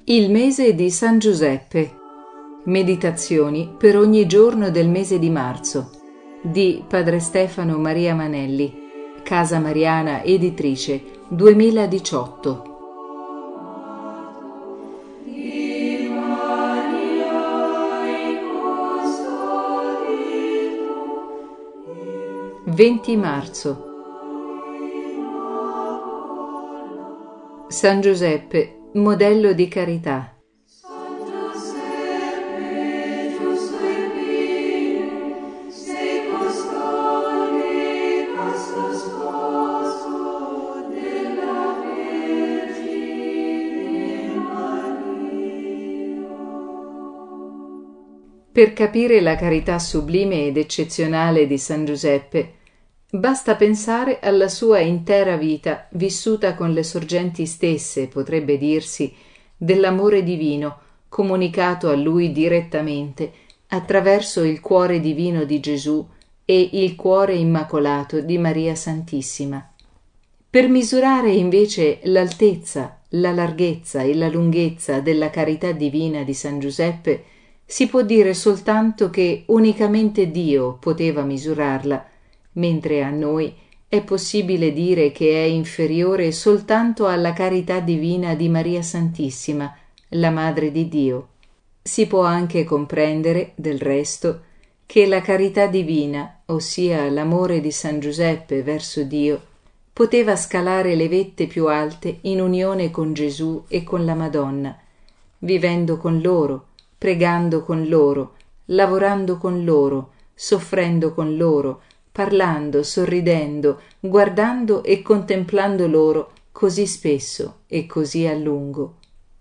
Il mese di San Giuseppe. Meditazioni per ogni giorno del mese di marzo di Padre Stefano Maria Manelli, Casa Mariana Editrice, 2018. «20 marzo. San Giuseppe, modello di carità. Per capire la carità sublime ed eccezionale di San Giuseppe, basta pensare alla sua intera vita vissuta con le sorgenti stesse, potrebbe dirsi, dell'amore divino comunicato a lui direttamente attraverso il cuore divino di Gesù e il cuore immacolato di Maria Santissima. Per misurare invece l'altezza, la larghezza e la lunghezza della carità divina di San Giuseppe, si può dire soltanto che unicamente Dio poteva misurarla, mentre a noi è possibile dire che è inferiore soltanto alla carità divina di Maria Santissima, la Madre di Dio. Si può anche comprendere, del resto, che la carità divina, ossia l'amore di San Giuseppe verso Dio, poteva scalare le vette più alte in unione con Gesù e con la Madonna, vivendo con loro, pregando con loro, lavorando con loro, soffrendo con loro, parlando, sorridendo, guardando e contemplando loro così spesso e così a lungo.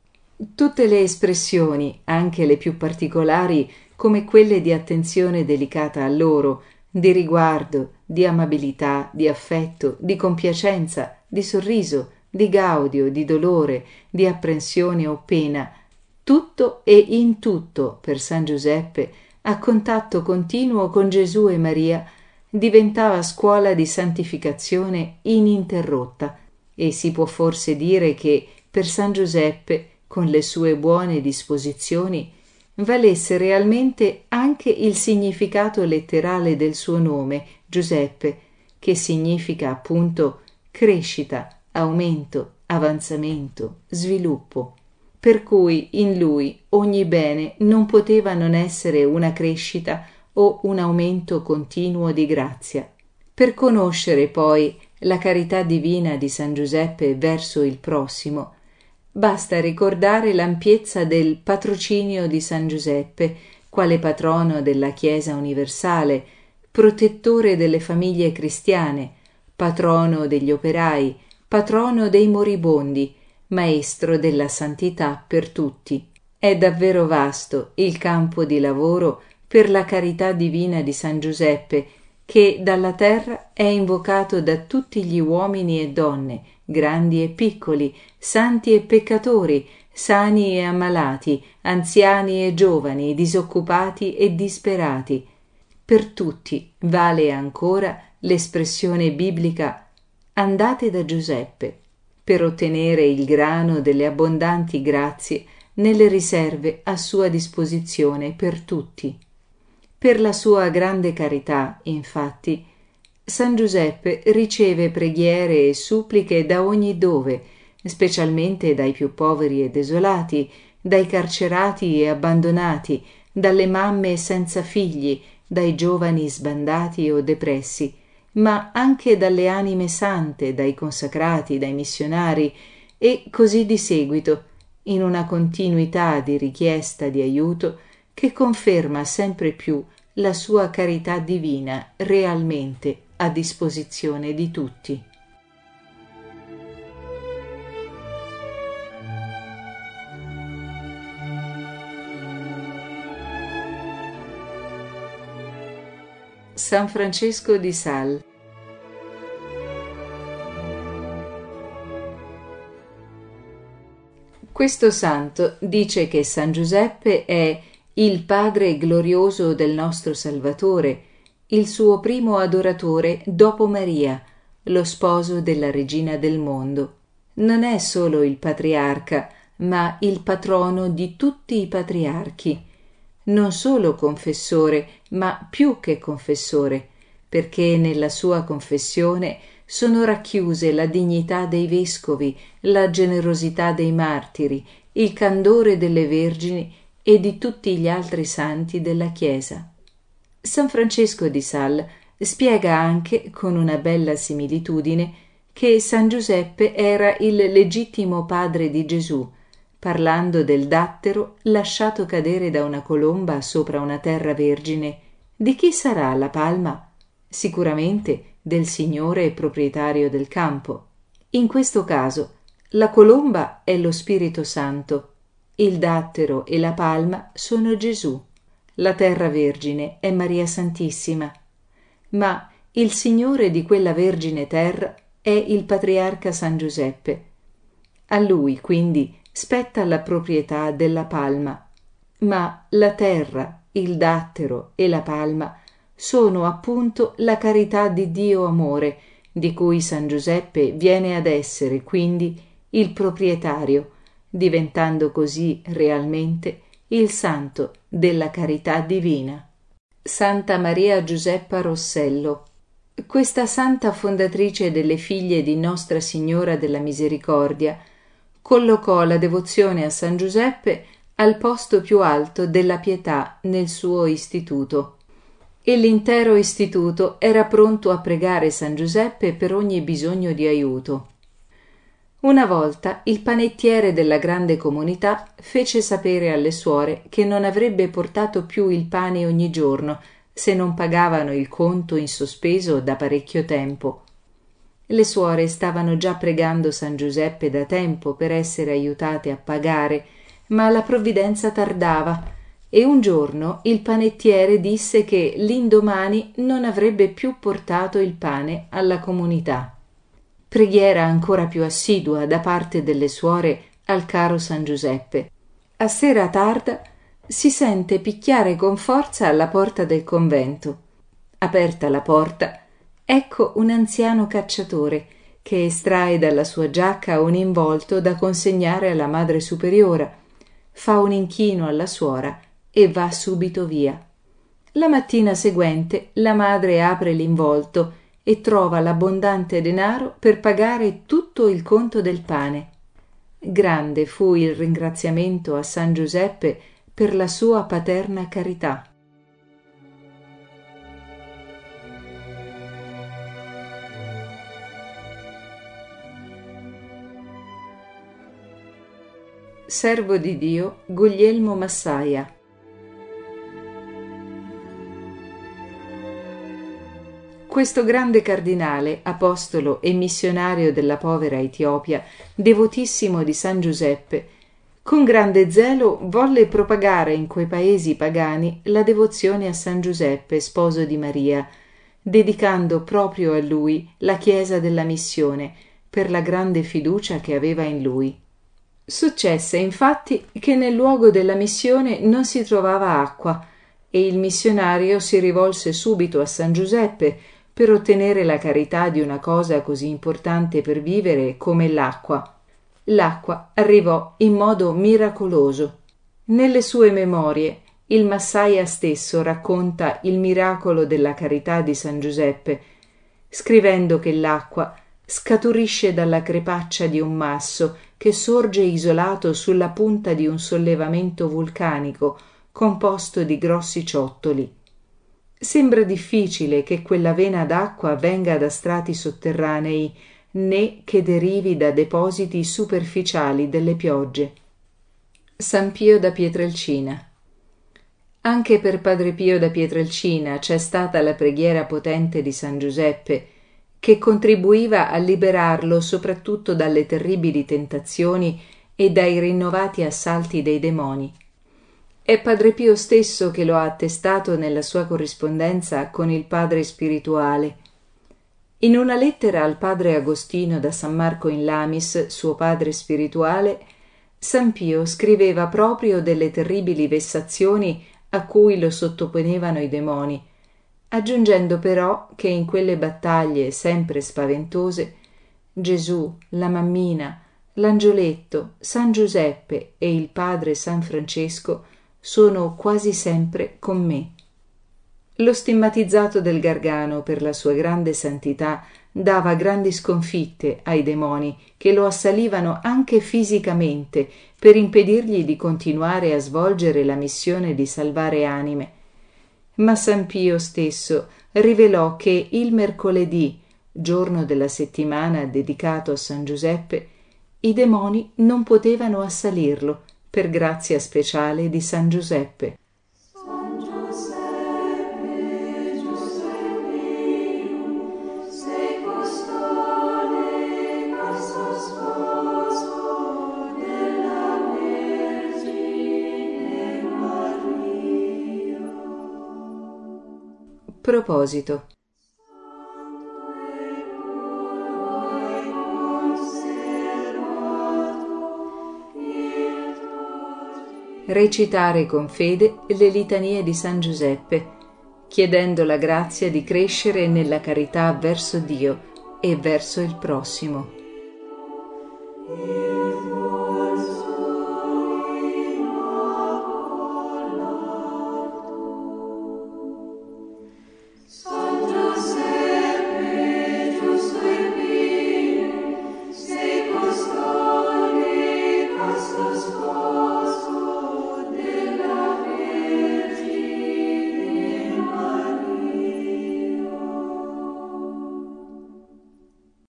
Tutte le espressioni, anche le più particolari, come quelle di attenzione delicata a loro, di riguardo, di amabilità, di affetto, di compiacenza, di sorriso, di gaudio, di dolore, di apprensione o pena, tutto e in tutto per San Giuseppe, a contatto continuo con Gesù e Maria, diventava scuola di santificazione ininterrotta, e si può forse dire che per San Giuseppe, con le sue buone disposizioni, valesse realmente anche il significato letterale del suo nome, Giuseppe, che significa appunto crescita, aumento, avanzamento, sviluppo, per cui in lui ogni bene non poteva non essere una crescita o un aumento continuo di grazia. Per conoscere poi la carità divina di San Giuseppe verso il prossimo, basta ricordare l'ampiezza del patrocinio di San Giuseppe, quale patrono della Chiesa universale, protettore delle famiglie cristiane, patrono degli operai, patrono dei moribondi, maestro della santità per tutti. È davvero vasto il campo di lavoro per la carità divina di San Giuseppe, che dalla terra è invocato da tutti gli uomini e donne, grandi e piccoli, santi e peccatori, sani e ammalati, anziani e giovani, disoccupati e disperati. Per tutti vale ancora l'espressione biblica «andate da Giuseppe», per ottenere il grano delle abbondanti grazie nelle riserve a sua disposizione per tutti. Per la sua grande carità, infatti, San Giuseppe riceve preghiere e suppliche da ogni dove, specialmente dai più poveri e desolati, dai carcerati e abbandonati, dalle mamme senza figli, dai giovani sbandati o depressi, ma anche dalle anime sante, dai consacrati, dai missionari, e così di seguito, in una continuità di richiesta di aiuto che conferma sempre più la sua carità divina realmente a disposizione di tutti. San Francesco di Sales. Questo santo dice che San Giuseppe è il Padre glorioso del nostro Salvatore, il suo primo adoratore dopo Maria, lo sposo della Regina del mondo. Non è solo il patriarca, ma il patrono di tutti i patriarchi, non solo confessore, ma più che confessore, perché nella sua confessione sono racchiuse la dignità dei vescovi, la generosità dei martiri, il candore delle vergini e di tutti gli altri santi della Chiesa. San Francesco di Sales spiega anche, con una bella similitudine, che San Giuseppe era il legittimo padre di Gesù, parlando del dattero lasciato cadere da una colomba sopra una terra vergine. Di chi sarà la palma? Sicuramente del Signore proprietario del campo. In questo caso la colomba è lo Spirito Santo, il dattero e la palma sono Gesù, la terra vergine è Maria Santissima, ma il Signore di quella vergine terra è il patriarca San Giuseppe. A lui quindi spetta la proprietà della palma, ma la terra, il dattero e la palma sono appunto la carità di Dio amore, di cui San Giuseppe viene ad essere quindi il proprietario, diventando così realmente il santo della carità divina. Santa Maria Giuseppa Rossello. Questa santa fondatrice delle figlie di Nostra Signora della Misericordia collocò la devozione a San Giuseppe al posto più alto della pietà nel suo istituto, e l'intero istituto era pronto a pregare San Giuseppe per ogni bisogno di aiuto. Una volta il panettiere della grande comunità fece sapere alle suore che non avrebbe portato più il pane ogni giorno se non pagavano il conto in sospeso da parecchio tempo. Le suore stavano già pregando San Giuseppe da tempo per essere aiutate a pagare, ma la provvidenza tardava e un giorno il panettiere disse che l'indomani non avrebbe più portato il pane alla comunità. Preghiera ancora più assidua da parte delle suore al caro San Giuseppe. A sera tarda si sente picchiare con forza alla porta del convento. Aperta la porta, ecco un anziano cacciatore che estrae dalla sua giacca un involto da consegnare alla madre superiora, fa un inchino alla suora e va subito via. La mattina seguente la madre apre l'involto e trova l'abbondante denaro per pagare tutto il conto del pane. Grande fu il ringraziamento a San Giuseppe per la sua paterna carità. Servo di Dio Guglielmo Massaia. Questo grande cardinale, apostolo e missionario della povera Etiopia, devotissimo di San Giuseppe, con grande zelo volle propagare in quei paesi pagani la devozione a San Giuseppe, sposo di Maria, dedicando proprio a lui la chiesa della missione per la grande fiducia che aveva in lui. Successe infatti che nel luogo della missione non si trovava acqua e il missionario si rivolse subito a San Giuseppe per ottenere la carità di una cosa così importante per vivere come l'acqua. L'acqua arrivò in modo miracoloso. Nelle sue memorie il Massaia stesso racconta il miracolo della carità di San Giuseppe, scrivendo che l'acqua scaturisce dalla crepaccia di un masso che sorge isolato sulla punta di un sollevamento vulcanico composto di grossi ciottoli. Sembra difficile che quella vena d'acqua venga da strati sotterranei, né che derivi da depositi superficiali delle piogge. San Pio da Pietrelcina. Anche per Padre Pio da Pietrelcina c'è stata la preghiera potente di San Giuseppe, che contribuiva a liberarlo soprattutto dalle terribili tentazioni e dai rinnovati assalti dei demoni. È Padre Pio stesso che lo ha attestato nella sua corrispondenza con il padre spirituale. In una lettera al padre Agostino da San Marco in Lamis, suo padre spirituale, San Pio scriveva proprio delle terribili vessazioni a cui lo sottoponevano i demoni, aggiungendo però che in quelle battaglie sempre spaventose Gesù, la mammina, l'angioletto, San Giuseppe e il padre San Francesco sono quasi sempre con me. Lo stigmatizzato del Gargano, per la sua grande santità, dava grandi sconfitte ai demoni che lo assalivano anche fisicamente per impedirgli di continuare a svolgere la missione di salvare anime. Ma San Pio stesso rivelò che il mercoledì, giorno della settimana dedicato a San Giuseppe, i demoni non potevano assalirlo per grazia speciale di San Giuseppe. Proposito. Recitare con fede le litanie di San Giuseppe, chiedendo la grazia di crescere nella carità verso Dio e verso il prossimo.